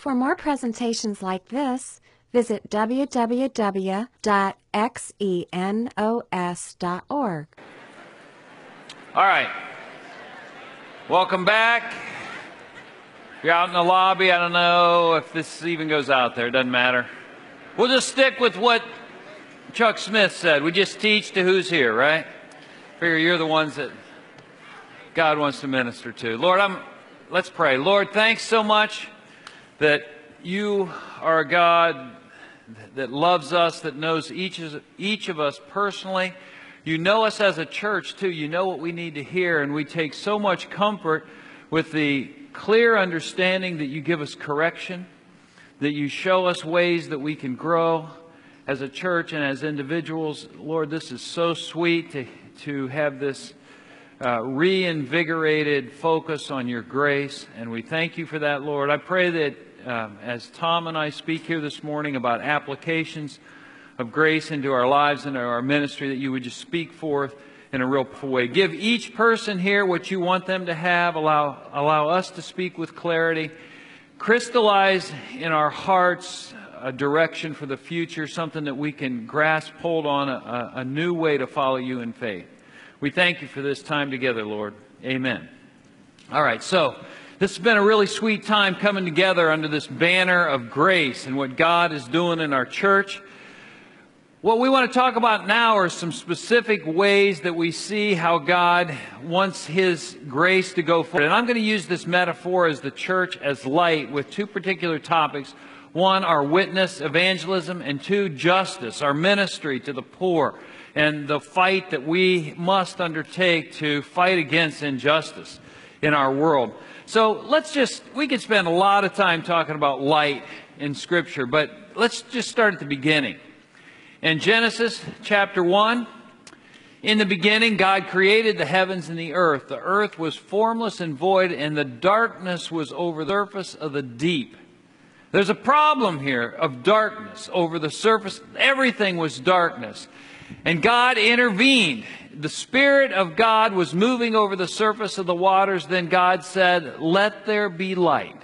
For more presentations like this, visit www.xenos.org. All right. Welcome back. If you're out in the lobby, I don't know if this even goes out there. It doesn't matter. We'll just stick with what Chuck Smith said. We just teach to who's here, right? Figure you're the ones that God wants to minister to. Lord, let's pray. Lord, thanks so much that you are a God that loves us, that knows each of us personally. You know us as a church, too. You know what we need to hear, and we take so much comfort with the clear understanding that you give us correction, that you show us ways that we can grow as a church and as individuals. Lord, this is so sweet to have this reinvigorated focus on your grace, and we thank you for that, Lord. I pray that as Tom and I speak here this morning about applications of grace into our lives and our ministry, that you would just speak forth in a real powerful way. Give each person here what you want them to have. Allow us to speak with clarity. Crystallize in our hearts a direction for the future, something that we can grasp hold on, a new way to follow you in faith. We thank you for this time together, Lord. Amen. All right, so this has been a really sweet time coming together under this banner of grace and what God is doing in our church. What we want to talk about now are some specific ways that we see how God wants His grace to go forward. And I'm going to use this metaphor as the church as light with two particular topics. One, our witness, evangelism, and two, justice, our ministry to the poor, and the fight that we must undertake to fight against injustice in our world. So we could spend a lot of time talking about light in Scripture, but let's just start at the beginning. In Genesis chapter 1, in the beginning, God created the heavens and the earth. The earth was formless and void, and the darkness was over the surface of the deep. There's a problem here of darkness over the surface. Everything was darkness. And God intervened. The Spirit of God was moving over the surface of the waters. Then God said, "Let there be light."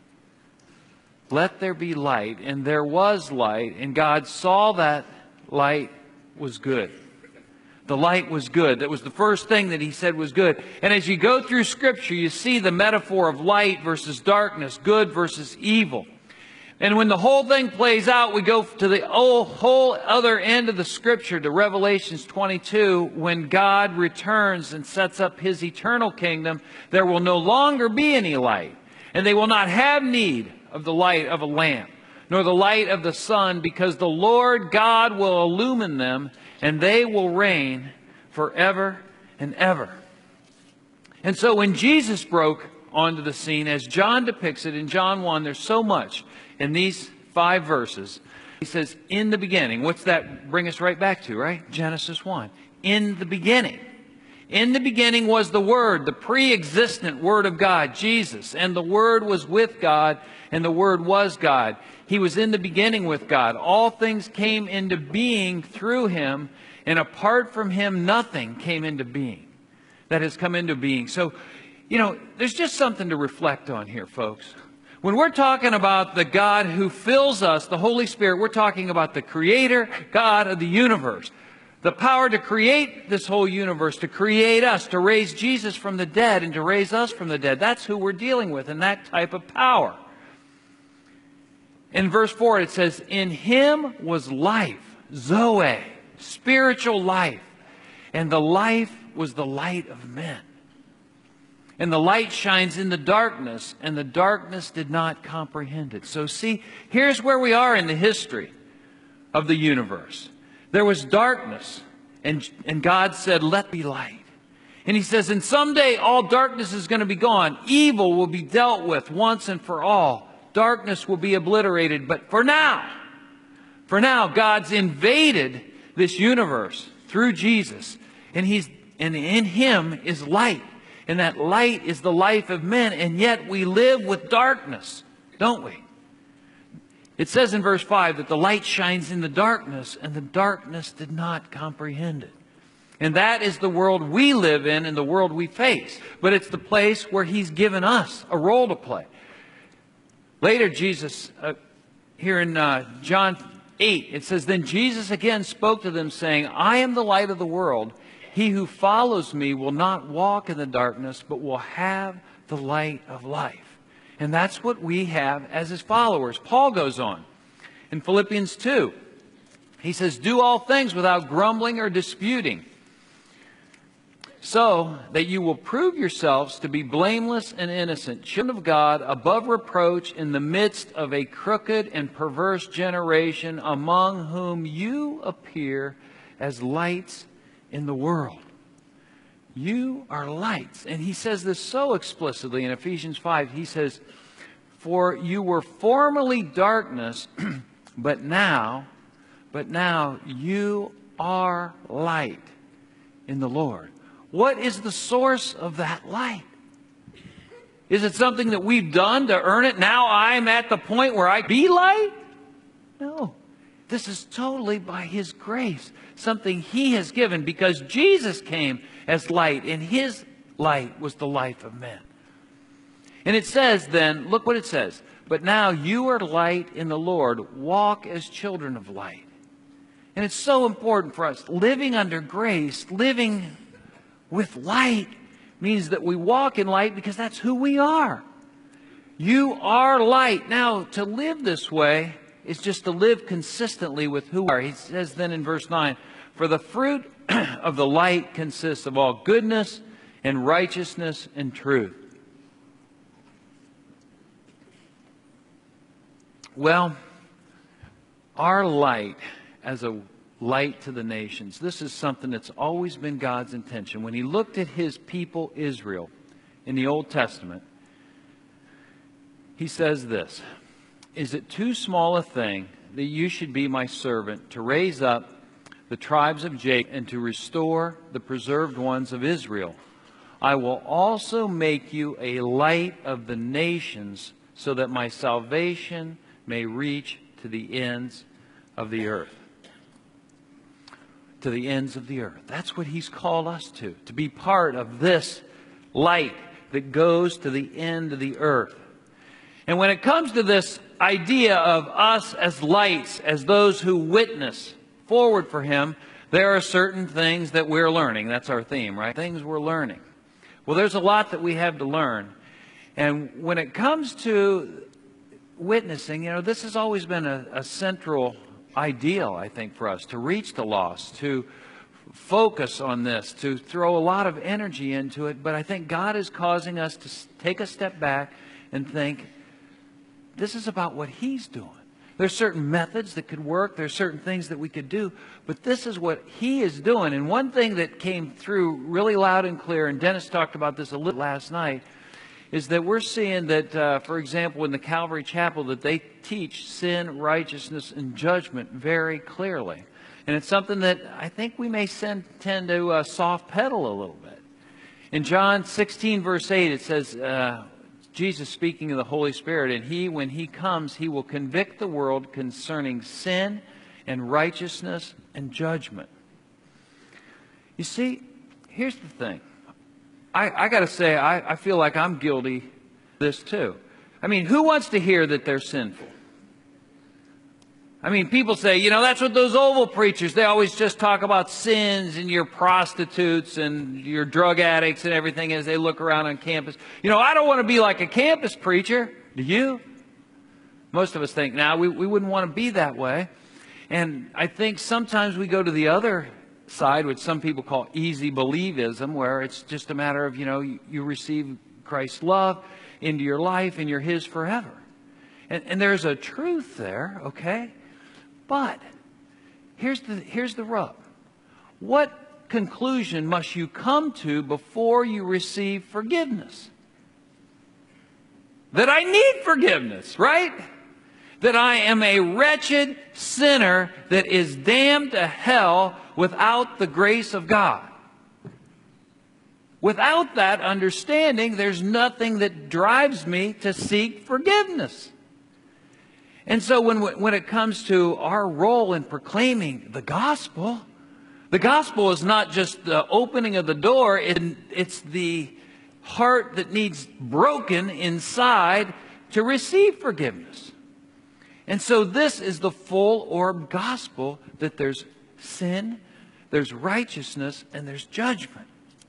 Let there be light. And there was light. And God saw that light was good. The light was good. That was the first thing that He said was good. And as you go through Scripture, you see the metaphor of light versus darkness, good versus evil. And when the whole thing plays out, we go to the whole other end of the Scripture, to Revelations 22, when God returns and sets up His eternal kingdom. There will no longer be any light, and they will not have need of the light of a lamp, nor the light of the sun, because the Lord God will illumine them, and they will reign forever and ever. And so when Jesus broke onto the scene, as John depicts it in John 1, there's so much in these 5 verses. He says, in the beginning. What's that bring us right back to, right? Genesis 1. In the beginning. In the beginning was the Word, the pre-existent Word of God, Jesus. And the Word was with God, and the Word was God. He was in the beginning with God. All things came into being through Him, and apart from Him, nothing came into being that has come into being. So, there's just something to reflect on here, folks. When we're talking about the God who fills us, the Holy Spirit, we're talking about the Creator God of the universe. The power to create this whole universe, to create us, to raise Jesus from the dead and to raise us from the dead. That's who we're dealing with, and that type of power. In verse 4, it says, in Him was life, Zoe, spiritual life, and the life was the light of men. And the light shines in the darkness, and the darkness did not comprehend it. So see, here's where we are in the history of the universe. There was darkness, and God said, let be light. And He says, and someday all darkness is going to be gone. Evil will be dealt with once and for all. Darkness will be obliterated. But for now, God's invaded this universe through Jesus. And in Him is light. And that light is the life of men. And yet we live with darkness, don't we? It says in verse 5 that the light shines in the darkness, and the darkness did not comprehend it. And that is the world we live in and the world we face. But it's the place where He's given us a role to play. Later, Jesus, here in John 8, it says, "Then Jesus again spoke to them, saying, I am the light of the world. He who follows me will not walk in the darkness, but will have the light of life." And that's what we have as his followers. Paul goes on in Philippians 2. He says, "Do all things without grumbling or disputing, so that you will prove yourselves to be blameless and innocent, children of God, above reproach in the midst of a crooked and perverse generation, among whom you appear as lights in the world." You are lights. And he says this so explicitly in Ephesians 5. He says, "For you were formerly darkness, but now you are light in the Lord." What is the source of that light? Is it something that we've done to earn it? Now I'm at the point where I be light? No. This is totally by his grace. Something he has given, because Jesus came as light, and his light was the life of men. And it says then, look what it says, "But now you are light in the Lord. Walk as children of light." And it's so important for us. Living under grace, living with light, means that we walk in light because that's who we are. You are light. Now, to live this way is just to live consistently with who we are. He says then in verse 9, "For the fruit of the light consists of all goodness and righteousness and truth." Well, our light as a light to the nations, this is something that's always been God's intention. When he looked at his people Israel in the Old Testament, he says this, "Is it too small a thing that you should be my servant, to raise up the tribes of Jacob and to restore the preserved ones of Israel? I will also make you a light of the nations, so that my salvation may reach to the ends of the earth." To the ends of the earth. That's what he's called us to be part of this light that goes to the end of the earth. And when it comes to this idea of us as lights, as those who witness forward for him, there are certain things that we're learning. That's our theme, right? Things we're learning. Well, there's a lot that we have to learn. And when it comes to witnessing, this has always been a central ideal, I think, for us, to reach the lost, to focus on this, to throw a lot of energy into it. But I think God is causing us to take a step back and think, this is about what he's doing. There's certain methods that could work. There's certain things that we could do. But this is what he is doing. And one thing that came through really loud and clear, and Dennis talked about this a little last night, is that we're seeing that, for example, in the Calvary Chapel, that they teach sin, righteousness, and judgment very clearly. And it's something that I think we may tend to soft pedal a little bit. In John 16, verse 8, it says, Jesus speaking of the Holy Spirit, "And when he comes, he will convict the world concerning sin and righteousness and judgment." You see, here's the thing. I got to say, I feel like I'm guilty of this too. I mean, who wants to hear that they're sinful? I mean, people say, that's what those Oval preachers, they always just talk about sins and your prostitutes and your drug addicts and everything as they look around on campus. I don't want to be like a campus preacher. Do you? Most of us think, we wouldn't want to be that way. And I think sometimes we go to the other side, which some people call easy believism, where it's just a matter of, you receive Christ's love into your life and you're his forever. And there's a truth there, okay? But here's the rub. What conclusion must you come to before you receive forgiveness? That I need forgiveness, right? That I am a wretched sinner that is damned to hell without the grace of God. Without that understanding, there's nothing that drives me to seek forgiveness. And so when it comes to our role in proclaiming the gospel is not just the opening of the door, it's the heart that needs broken inside to receive forgiveness. And so this is the full orb gospel, that there's sin, there's righteousness, and there's judgment.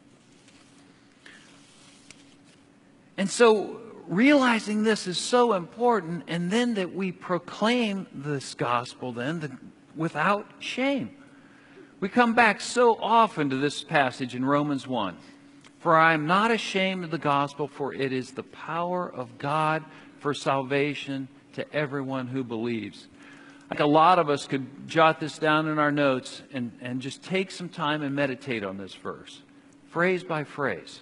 And so realizing this is so important, and then that we proclaim this gospel then without shame. We come back so often to this passage in Romans 1. For I am not ashamed of the gospel, for it is the power of God for salvation to everyone who believes. Like a lot of us could jot this down in our notes and just take some time and meditate on this verse, phrase by phrase.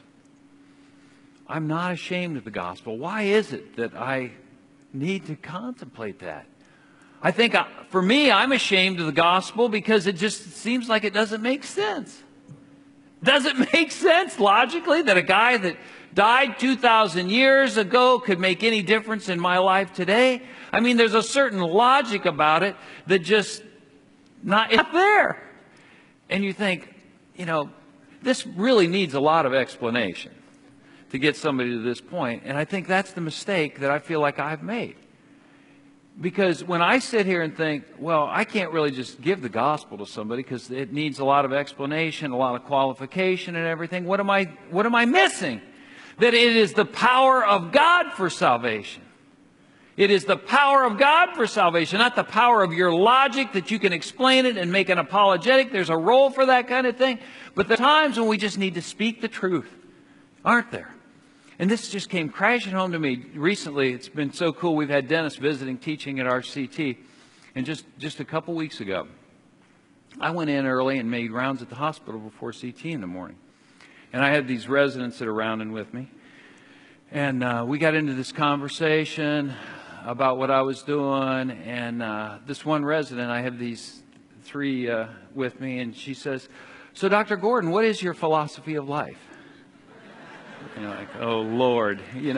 I'm not ashamed of the gospel. Why is it that I need to contemplate that? I think for me, I'm ashamed of the gospel because it just seems like it doesn't make sense. Does it make sense logically that a guy that died 2,000 years ago could make any difference in my life today? I mean, there's a certain logic about it that just not there. And you think, this really needs a lot of explanation to get somebody to this point. And I think that's the mistake that I feel like I've made. Because when I sit here and think, well, I can't really just give the gospel to somebody because it needs a lot of explanation, a lot of qualification and everything. What am I missing? That it is the power of God for salvation. It is the power of God for salvation, not the power of your logic that you can explain it and make an apologetic. There's a role for that kind of thing. But there are times when we just need to speak the truth, aren't there? And this just came crashing home to me recently. It's been so cool. We've had Dennis visiting, teaching at RCT. And just a couple weeks ago, I went in early and made rounds at the hospital before CT in the morning. And I had these residents that are rounding with me. And we got into this conversation about what I was doing. And this one resident, I have these three with me, and she says, "So, Dr. Gordon, what is your philosophy of life?" Like, oh, Lord,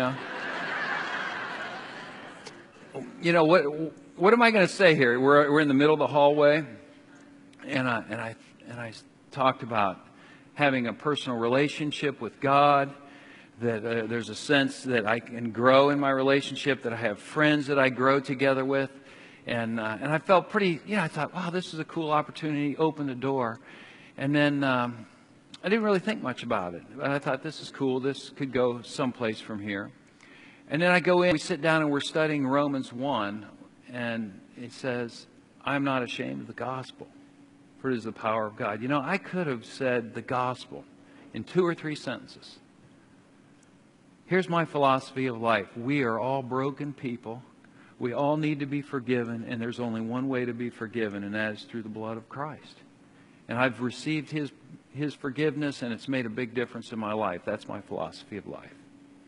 what am I going to say here? We're in the middle of the hallway, and I talked about having a personal relationship with God, that there's a sense that I can grow in my relationship, that I have friends that I grow together with, and I felt pretty, I thought, wow, this is a cool opportunity, open the door, and then I didn't really think much about it. But I thought, this is cool. This could go someplace from here. And then I go in, we sit down, and we're studying Romans 1. And it says, I'm not ashamed of the gospel, for it is the power of God. I could have said the gospel in 2 or 3 sentences. Here's my philosophy of life. We are all broken people. We all need to be forgiven. And there's only one way to be forgiven, and that is through the blood of Christ. And I've received His forgiveness, and it's made a big difference in my life. That's my philosophy of life.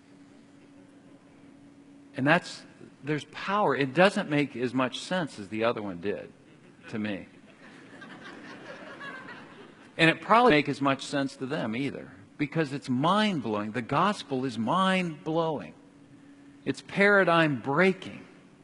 And there's power. It doesn't make as much sense as the other one did to me. And it probably doesn't make as much sense to them either, because it's mind-blowing. The gospel is mind-blowing. It's paradigm-breaking.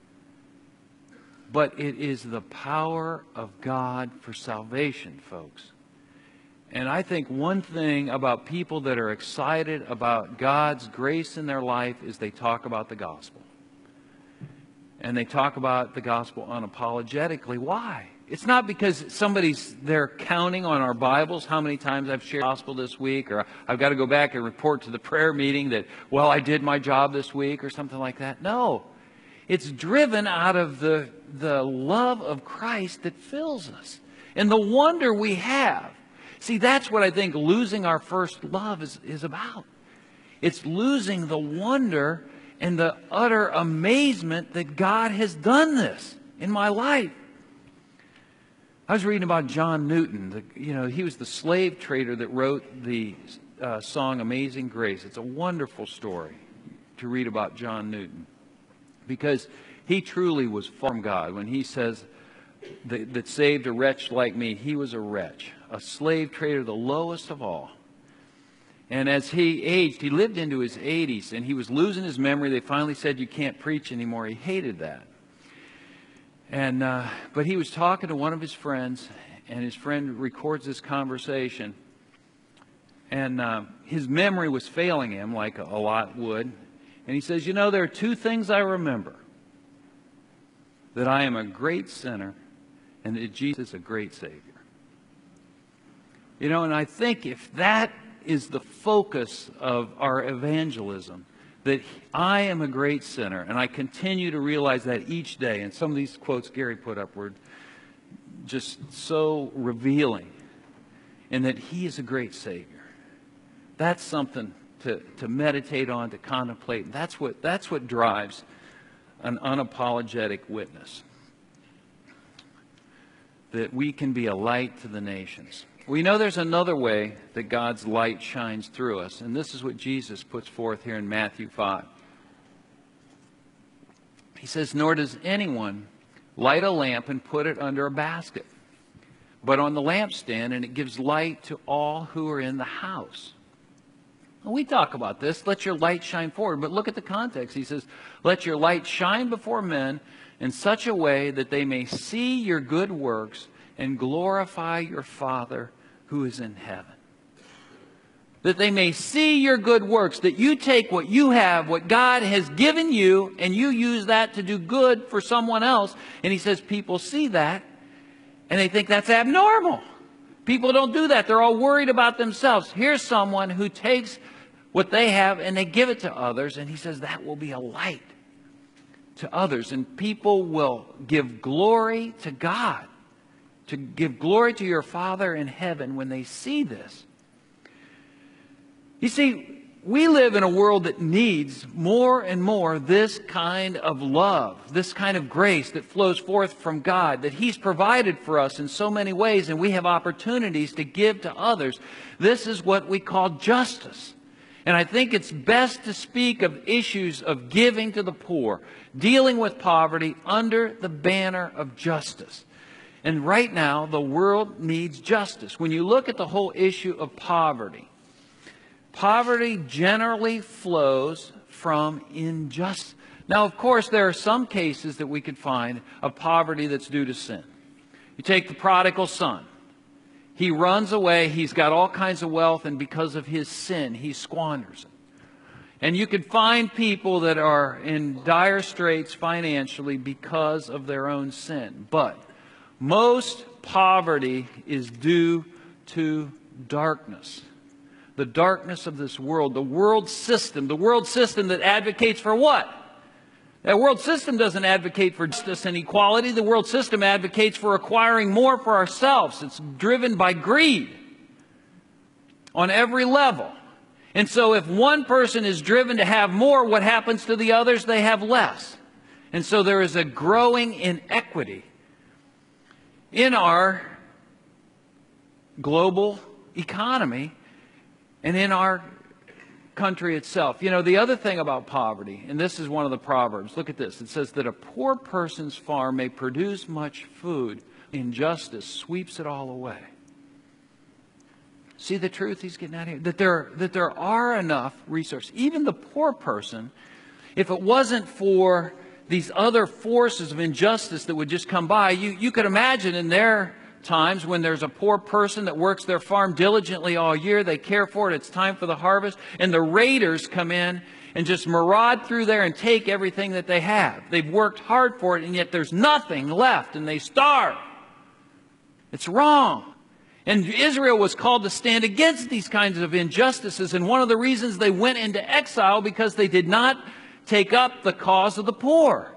But it is the power of God for salvation, folks. And I think one thing about people that are excited about God's grace in their life is they talk about the gospel. And they talk about the gospel unapologetically. Why? It's not because they're counting on our Bibles how many times I've shared the gospel this week, or I've got to go back and report to the prayer meeting that, well, I did my job this week or something like that. No. It's driven out of the love of Christ that fills us and the wonder we have. See, that's what I think losing our first love is about. It's losing the wonder and the utter amazement that God has done this in my life. I was reading about John Newton. He was the slave trader that wrote the song Amazing Grace. It's a wonderful story to read about John Newton, because he truly was far from God. When he says that saved a wretch like me, he was a wretch, a slave trader, the lowest of all. And as he aged, he lived into his 80s, and he was losing his memory. They finally said, you can't preach anymore. He hated that. But he was talking to one of his friends, and his friend records this conversation. And his memory was failing him, like a lot would. And he says, you know, there are two things I remember: that I am a great sinner and that Jesus is a great Savior. You know, and I think if that is the focus of our evangelism, that I am a great sinner, and I continue to realize that each day, and some of these quotes Gary put up were just so revealing, and that He is a great Savior. That's something to meditate on, to contemplate. That's what drives an unapologetic witness. That we can be a light to the nations. We know there's another way that God's light shines through us, and this is what Jesus puts forth here in Matthew 5. He says, nor does anyone light a lamp and put it under a basket, but on the lampstand, and it gives light to all who are in the house. Well, we talk about this, let your light shine forward, but look at the context. He says, let your light shine before men in such a way that they may see your good works and glorify your Father who is in heaven. That they may see your good works, that you take what you have, what God has given you, and you use that to do good for someone else. And he says people see that, and they think that's abnormal. People don't do that. They're all worried about themselves. Here's someone who takes what they have and they give it to others, and he says that will be a light to others, and people will give glory to God, to give glory to your Father in heaven when they see this. You see, we live in a world that needs more and more this kind of love, this kind of grace that flows forth from God, that He's provided for us in so many ways, and we have opportunities to give to others. This is what we call justice. And I think it's best to speak of issues of giving to the poor, dealing with poverty under the banner of justice. And right now, the world needs justice. When you look at the whole issue of poverty, poverty generally flows from injustice. Now, of course, there are some cases that we could find of poverty that's due to sin. You take the prodigal son. He runs away, he's got all kinds of wealth, and because of his sin, he squanders it. And you could find people that are in dire straits financially because of their own sin. But most poverty is due to darkness. The darkness of this world, the world system that advocates for what? That world system doesn't advocate for justice and equality. The world system advocates for acquiring more for ourselves. It's driven by greed on every level. And so if one person is driven to have more, what happens to the others? They have less. And so there is a growing inequity in our global economy and in our country itself. You know, the other thing about poverty, and this is one of the Proverbs, look at this. It says that a poor person's farm may produce much food. Injustice sweeps it all away. See the truth he's getting at here? That there are enough resources. Even the poor person, if it wasn't for these other forces of injustice that would just come by, you could imagine in their times when there's a poor person that works their farm diligently all year, they care for it, it's time for the harvest, and the raiders come in and just maraud through there and take everything that they have. They've worked hard for it, and yet there's nothing left, and they starve. It's wrong. And Israel was called to stand against these kinds of injustices, and one of the reasons they went into exile because they did not take up the cause of the poor.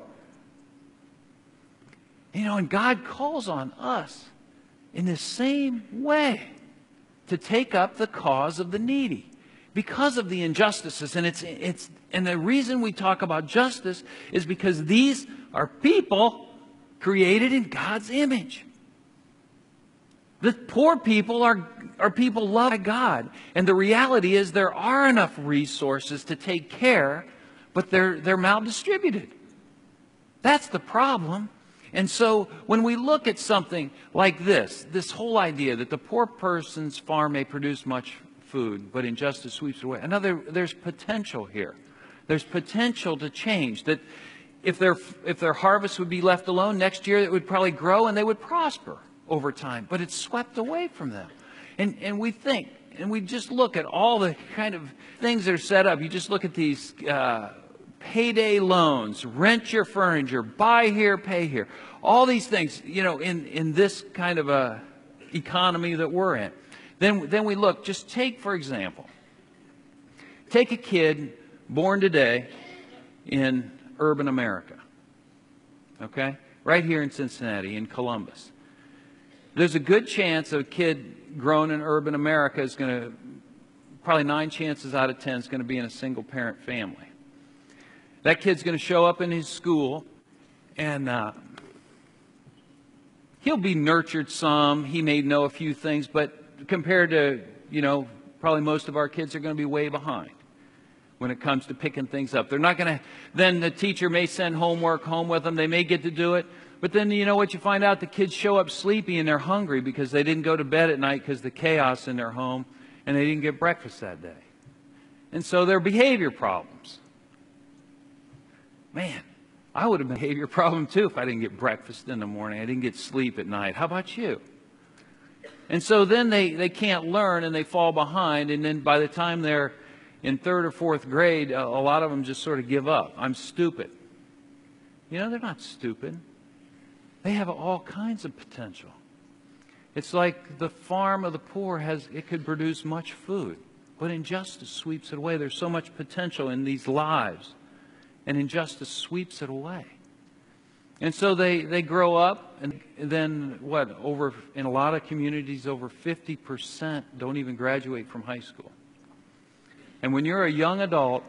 You know, and God calls on us in the same way to take up the cause of the needy because of the injustices. And the reason we talk about justice is because these are people created in God's image. The poor people are people loved by God. And the reality is there are enough resources to take care, but they're maldistributed. That's the problem. And so when we look at something like this whole idea that the poor person's farm may produce much food, but injustice sweeps it away. There's potential here. There's potential to change. That if their harvest would be left alone, next year it would probably grow and they would prosper over time. But it's swept away from them. And we think, and we just look at all the kind of things that are set up. You just look at these payday loans, rent your furniture, buy here, pay here. All these things, in this kind of a economy that we're in. Then we look, just take, for example, take a kid born today in urban America, okay? Right here in Cincinnati, in Columbus. There's a good chance a kid grown in urban America is going to, probably 9 chances out of 10, is going to be in a single-parent family. That kid's going to show up in his school, and he'll be nurtured some. He may know a few things, but compared to, probably most of our kids are going to be way behind when it comes to picking things up. They're not going to, then the teacher may send homework home with them. They may get to do it. But then, you know what, you find out the kids show up sleepy and they're hungry because they didn't go to bed at night because of the chaos in their home and they didn't get breakfast that day. And so there are behavior problems. Man, I would have a behavior problem too if I didn't get breakfast in the morning. I didn't get sleep at night. How about you? And so then they can't learn and they fall behind. And then by the time they're in 3rd or 4th grade, a lot of them just sort of give up. I'm stupid. They're not stupid. They have all kinds of potential. It's like the farm of the poor it could produce much food, but injustice sweeps it away. There's so much potential in these lives, and injustice sweeps it away. And so they grow up, and then in a lot of communities, over 50% don't even graduate from high school. And when you're a young adult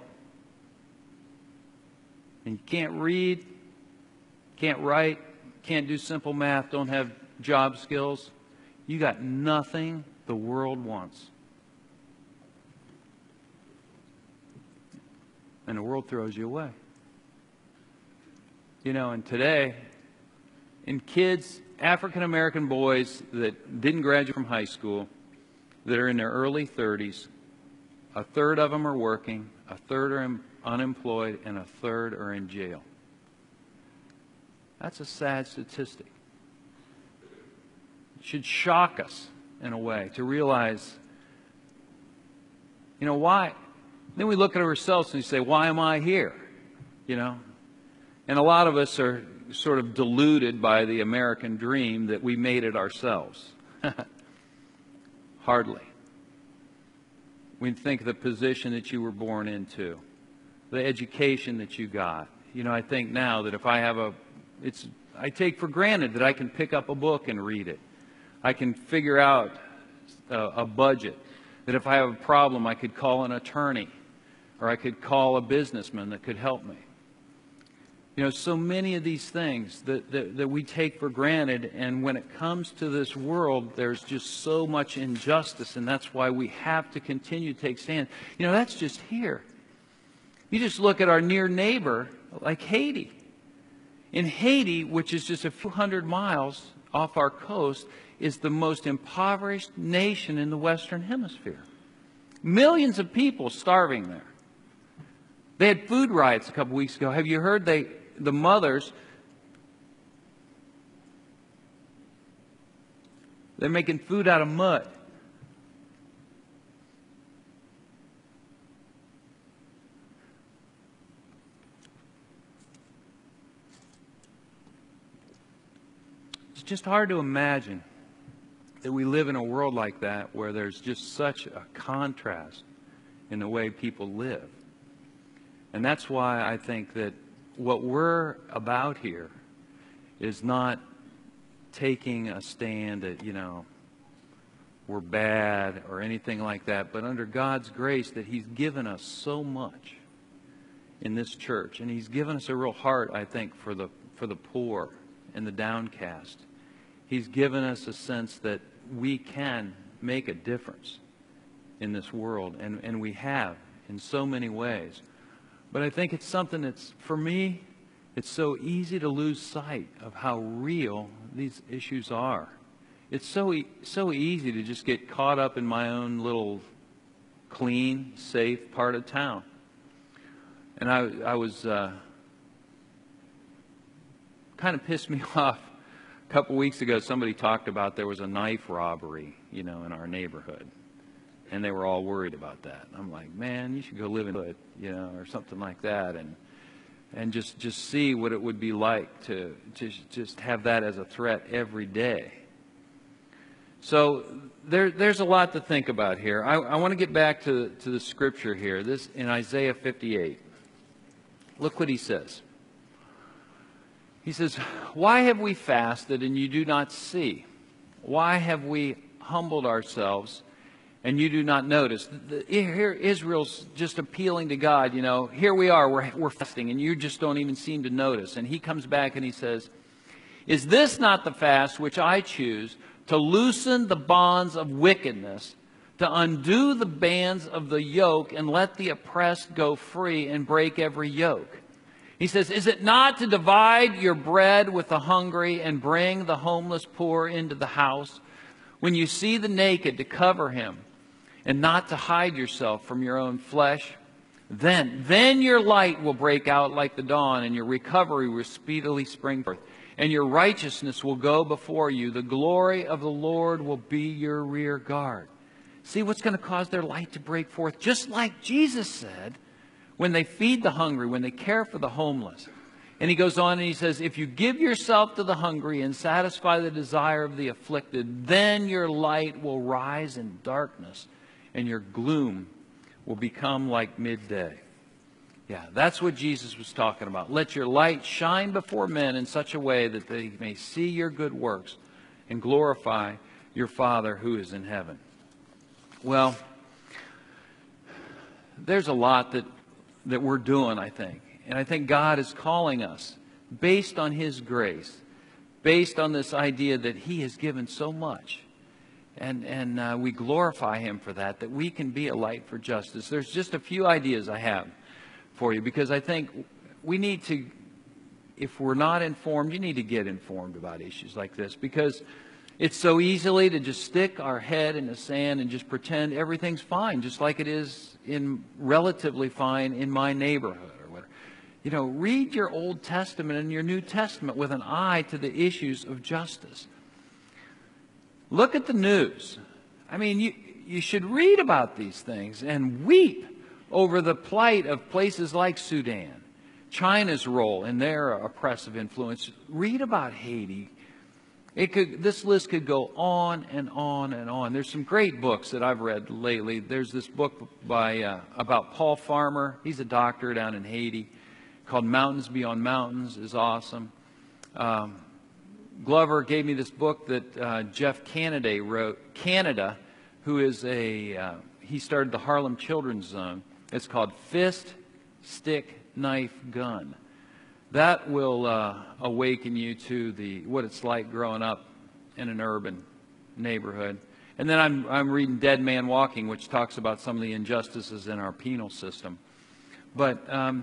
and you can't read, can't write, can't do simple math, don't have job skills, you got nothing the world wants. And the world throws you away. And today, in kids, African American boys that didn't graduate from high school, that are in their early 30s, a third of them are working, a third are unemployed, and a third are in jail. That's a sad statistic. It should shock us in a way to realize, why? Then we look at ourselves and we say, why am I here? And a lot of us are sort of deluded by the American dream that we made it ourselves. Hardly. We think of the position that you were born into, the education that you got. I think now that if I have I take for granted that I can pick up a book and read it. I can figure out a budget. That if I have a problem, I could call an attorney or I could call a businessman that could help me. So many of these things that we take for granted, and when it comes to this world, there's just so much injustice, and that's why we have to continue to take stand. That's just here. You just look at our near neighbor, like Haiti. In Haiti, which is just a few hundred miles off our coast, is the most impoverished nation in the Western Hemisphere. Millions of people starving there. They had food riots a couple weeks ago. Have you heard the mothers, they're making food out of mud. It's just hard to imagine that we live in a world like that where there's just such a contrast in the way people live. And that's why I think that what we're about here is not taking a stand that, we're bad or anything like that, but under God's grace that He's given us so much in this church. And He's given us a real heart, I think, for the poor and the downcast. He's given us a sense that we can make a difference in this world, and we have in so many ways. But I think it's something that's, for me, it's so easy to lose sight of how real these issues are. It's so easy to just get caught up in my own little clean, safe part of town. And I was kind of pissed me off. A couple weeks ago, somebody talked about there was a knife robbery, in our neighborhood. And they were all worried about that. I'm like, man, you should go live in the hood, or something like that. And and just see what it would be like to just have that as a threat every day. So there's a lot to think about here. I want to get back to the scripture here. This in Isaiah 58. Look what he says. He says, "Why have we fasted and you do not see? Why have we humbled ourselves and you do not notice?" Here Israel's just appealing to God. You know, here we are, we're fasting, and you just don't even seem to notice. And he comes back and he says, "Is this not the fast which I choose, to loosen the bonds of wickedness, to undo the bands of the yoke, and let the oppressed go free, and break every yoke?" He says, "Is it not to divide your bread with the hungry, and bring the homeless poor into the house? When you see the naked, to cover him, and not to hide yourself from your own flesh? Then your light will break out like the dawn, and your recovery will speedily spring forth, and your righteousness will go before you. The glory of the Lord will be your rear guard." See what's going to cause their light to break forth, just like Jesus said, when they feed the hungry, when they care for the homeless. And he goes on and he says, "If you give yourself to the hungry and satisfy the desire of the afflicted, then your light will rise in darkness, and your gloom will become like midday." Yeah, that's what Jesus was talking about. Let your light shine before men in such a way that they may see your good works and glorify your Father who is in heaven. Well, there's a lot that we're doing, I think. And I think God is calling us, based on His grace, based on this idea that He has given so much. And we glorify Him for that we can be a light for justice. There's just a few ideas I have for you, because I think we need to, if we're not informed, you need to get informed about issues like this, because it's so easily to just stick our head in the sand and just pretend everything's fine, just like it is relatively fine in my neighborhood or whatever. You know, read your Old Testament and your New Testament with an eye to the issues of justice. Look at the news. I mean, you should read about these things and weep over the plight of places like Sudan, China's role in their oppressive influence. Read about Haiti. This list could go on and on and on. There's some great books that I've read lately. There's this book about Paul Farmer. He's a doctor down in Haiti, called Mountains Beyond Mountains. Is awesome. Glover gave me this book that Jeff Canada wrote. Canada, who is he started the Harlem Children's Zone. It's called Fist, Stick, Knife, Gun. That will awaken you to what it's like growing up in an urban neighborhood. And then I'm reading Dead Man Walking, which talks about some of the injustices in our penal system. But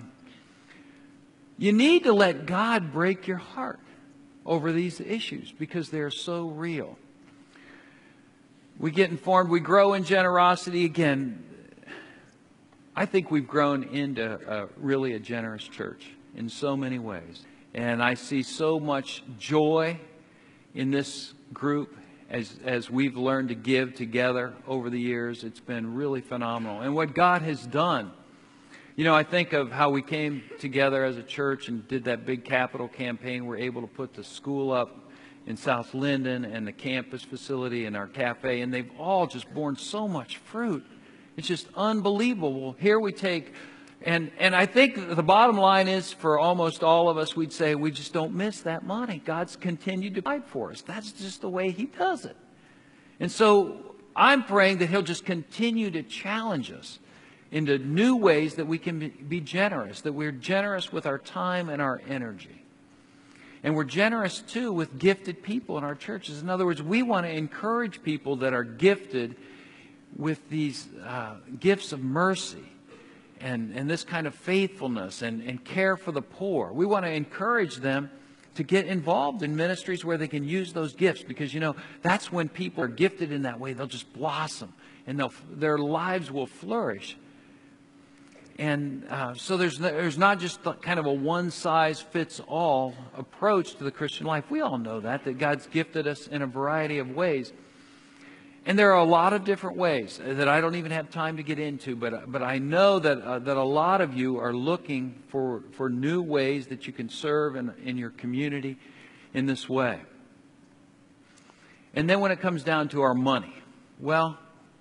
you need to let God break your heart over these issues, because they're so real. We get informed, we grow in generosity. Again, I think we've grown into really a generous church in so many ways. And I see so much joy in this group as we've learned to give together over the years. It's been really phenomenal. And what God has done, you know, I think of how we came together as a church and did that big capital campaign. We're able to put the school up in South Linden and the campus facility and our cafe, and they've all just borne so much fruit. It's just unbelievable. Here we take... And I think the bottom line is, for almost all of us, we'd say we just don't miss that money. God's continued to provide for us. That's just the way He does it. And so I'm praying that He'll just continue to challenge us into new ways that we can be generous, that we're generous with our time and our energy. And we're generous, too, with gifted people in our churches. In other words, we want to encourage people that are gifted with these gifts of mercy and this kind of faithfulness and care for the poor. We want to encourage them to get involved in ministries where they can use those gifts, because, you know, that's when people are gifted in that way, they'll just blossom and their lives will flourish. And so there's not just kind of a one-size-fits-all approach to the Christian life. We all know that God's gifted us in a variety of ways. And there are a lot of different ways that I don't even have time to get into, but I know that a lot of you are looking for new ways that you can serve in your community in this way. And then when it comes down to our money, well,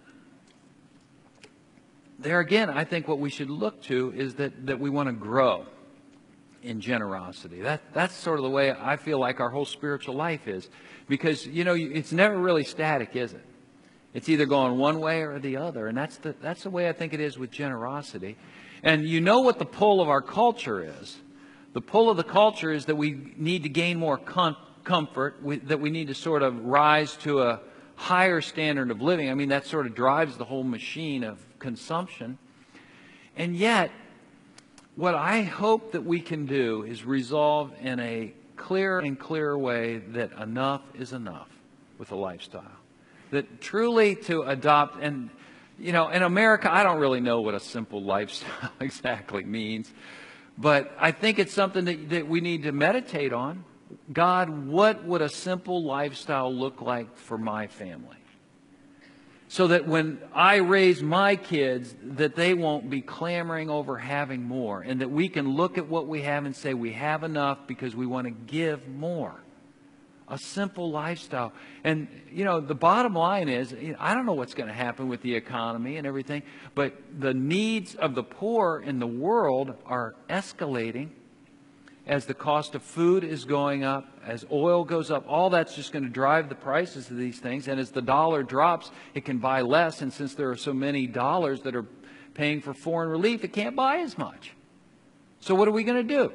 there again, I think what we should look to is that we want to grow in generosity. That's sort of the way I feel like our whole spiritual life is. Because, it's never really static, is it? It's either going one way or the other. And that's the way I think it is with generosity. And you know what the pull of our culture is. The pull of the culture is that we need to gain more comfort, that we need to sort of rise to a higher standard of living. I mean, that sort of drives the whole machine of consumption. And yet, what I hope that we can do is resolve in a clearer and clearer way that enough is enough with a lifestyle. That truly to adopt, and in America, I don't really know what a simple lifestyle exactly means, but I think it's something that we need to meditate on. God, what would a simple lifestyle look like for my family? So that when I raise my kids, that they won't be clamoring over having more, and that we can look at what we have and say we have enough because we want to give more. A simple lifestyle. And, the bottom line is, I don't know what's going to happen with the economy and everything, but the needs of the poor in the world are escalating as the cost of food is going up, as oil goes up. All that's just going to drive the prices of these things. And as the dollar drops, it can buy less. And since there are so many dollars that are paying for foreign relief, it can't buy as much. So what are we going to do?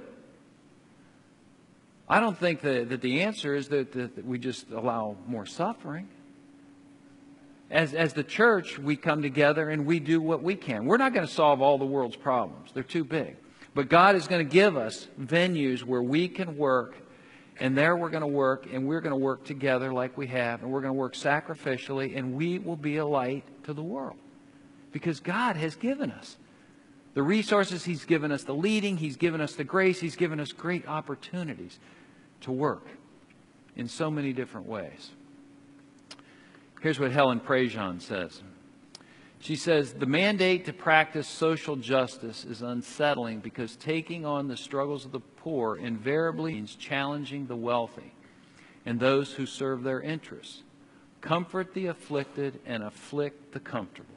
I don't think that the answer is that we just allow more suffering. As the church, we come together and we do what we can. We're not going to solve all the world's problems. They're too big. But God is going to give us venues where we can work, and there we're going to work, and we're going to work together like we have, and we're going to work sacrificially, and we will be a light to the world. Because God has given us the resources. He's given us the leading. He's given us the grace. He's given us great opportunities to work in so many different ways. Here's what Helen Prejean says. She says, the mandate to practice social justice is unsettling because taking on the struggles of the poor invariably means challenging the wealthy and those who serve their interests. Comfort the afflicted and afflict the comfortable.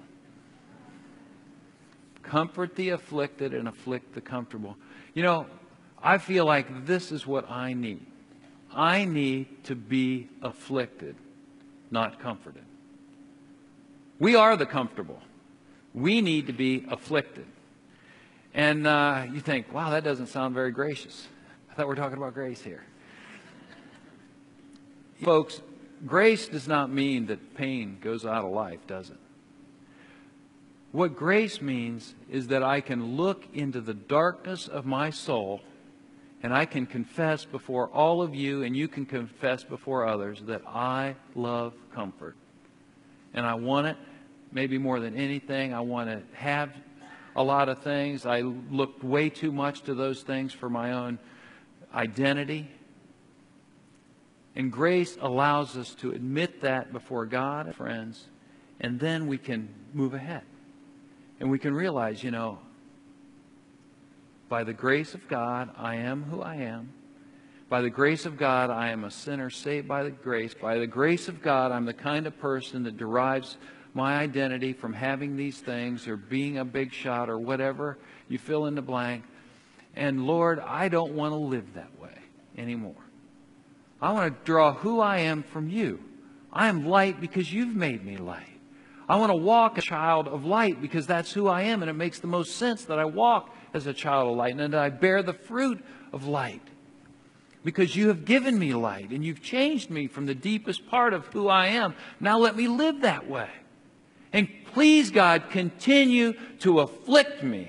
Comfort the afflicted and afflict the comfortable. I feel like this is what I need. I need to be afflicted, not comforted. We are the comfortable. We need to be afflicted. And you think, wow, that doesn't sound very gracious. I thought we were talking about grace here. Folks, grace does not mean that pain goes out of life, does it? What grace means is that I can look into the darkness of my soul and I can confess before all of you, and you can confess before others, that I love comfort. And I want it. Maybe more than anything, I want to have a lot of things. I looked way too much to those things for my own identity. And grace allows us to admit that before God and friends, and then we can move ahead. And we can realize, by the grace of God, I am who I am. By the grace of God, I am a sinner saved by the grace. By the grace of God, I'm the kind of person that derives my identity from having these things or being a big shot or whatever you fill in the blank. And Lord, I don't want to live that way anymore. I want to draw who I am from you. I am light because you've made me light. I want to walk as a child of light because that's who I am, and it makes the most sense that I walk as a child of light and that I bear the fruit of light because you have given me light and you've changed me from the deepest part of who I am. Now let me live that way. And please, God, continue to afflict me.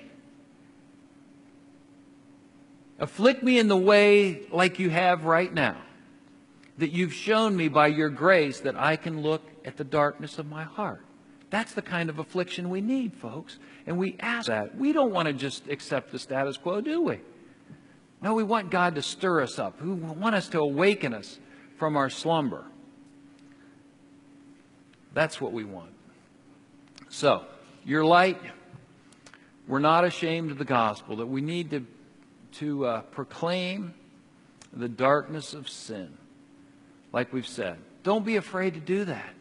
Afflict me in the way like you have right now, that you've shown me by your grace that I can look at the darkness of my heart. That's the kind of affliction we need, folks. And we ask that. We don't want to just accept the status quo, do we? No, we want God to stir us up. We want us to awaken us from our slumber. That's what we want. So, your light, we're not ashamed of the gospel, that we need to proclaim the darkness of sin, like we've said. Don't be afraid to do that.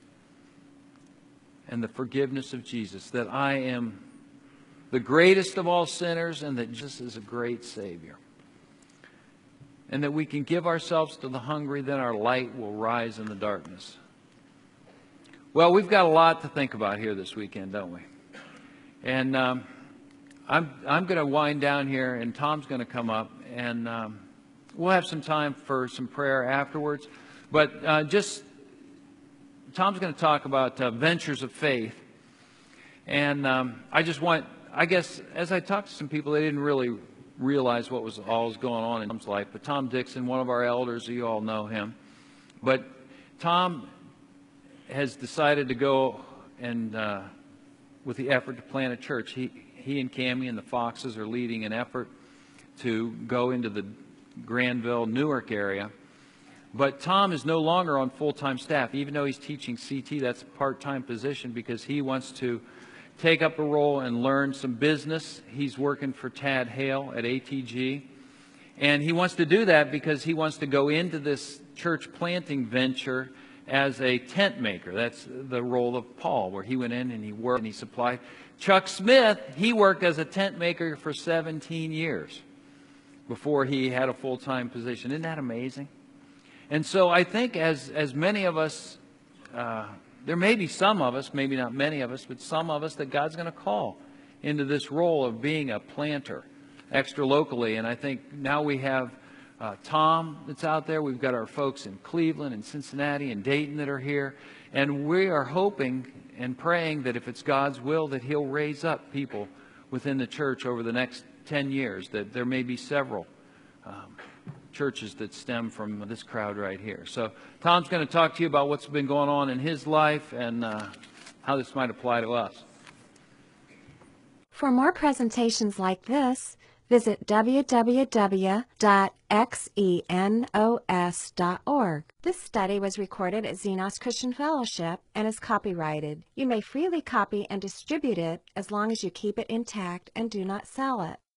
And the forgiveness of Jesus, that I am the greatest of all sinners and that Jesus is a great Savior. And that we can give ourselves to the hungry, then our light will rise in the darkness. Well, we've got a lot to think about here this weekend, don't we? And I'm going to wind down here, and Tom's going to come up, and we'll have some time for some prayer afterwards. But Tom's going to talk about ventures of faith. And I guess, as I talked to some people, they didn't really realize what was going on in Tom's life. But Tom Dixon, one of our elders, you all know him. But Tom has decided to go and with the effort to plant a church. He and Cammie and the Foxes are leading an effort to go into the Granville, Newark area. But Tom is no longer on full-time staff. Even though he's teaching CT, that's a part-time position because he wants to take up a role and learn some business. He's working for Tad Hale at ATG. And he wants to do that because he wants to go into this church planting venture as a tent maker. That's the role of Paul, where he went in and he worked and he supplied. Chuck Smith, he worked as a tent maker for 17 years before he had a full-time position. Isn't that amazing? And so I think as many of us, there may be some of us, maybe not many of us, but some of us that God's going to call into this role of being a planter extra locally. And I think now we have Tom that's out there. We've got our folks in Cleveland and Cincinnati and Dayton that are here. And we are hoping and praying that if it's God's will, that He'll raise up people within the church over the next 10 years, that there may be several churches that stem from this crowd right here. So Tom's going to talk to you about what's been going on in his life and how this might apply to us. For more presentations like this, visit www.xenos.org. This study was recorded at Xenos Christian Fellowship and is copyrighted. You may freely copy and distribute it as long as you keep it intact and do not sell it.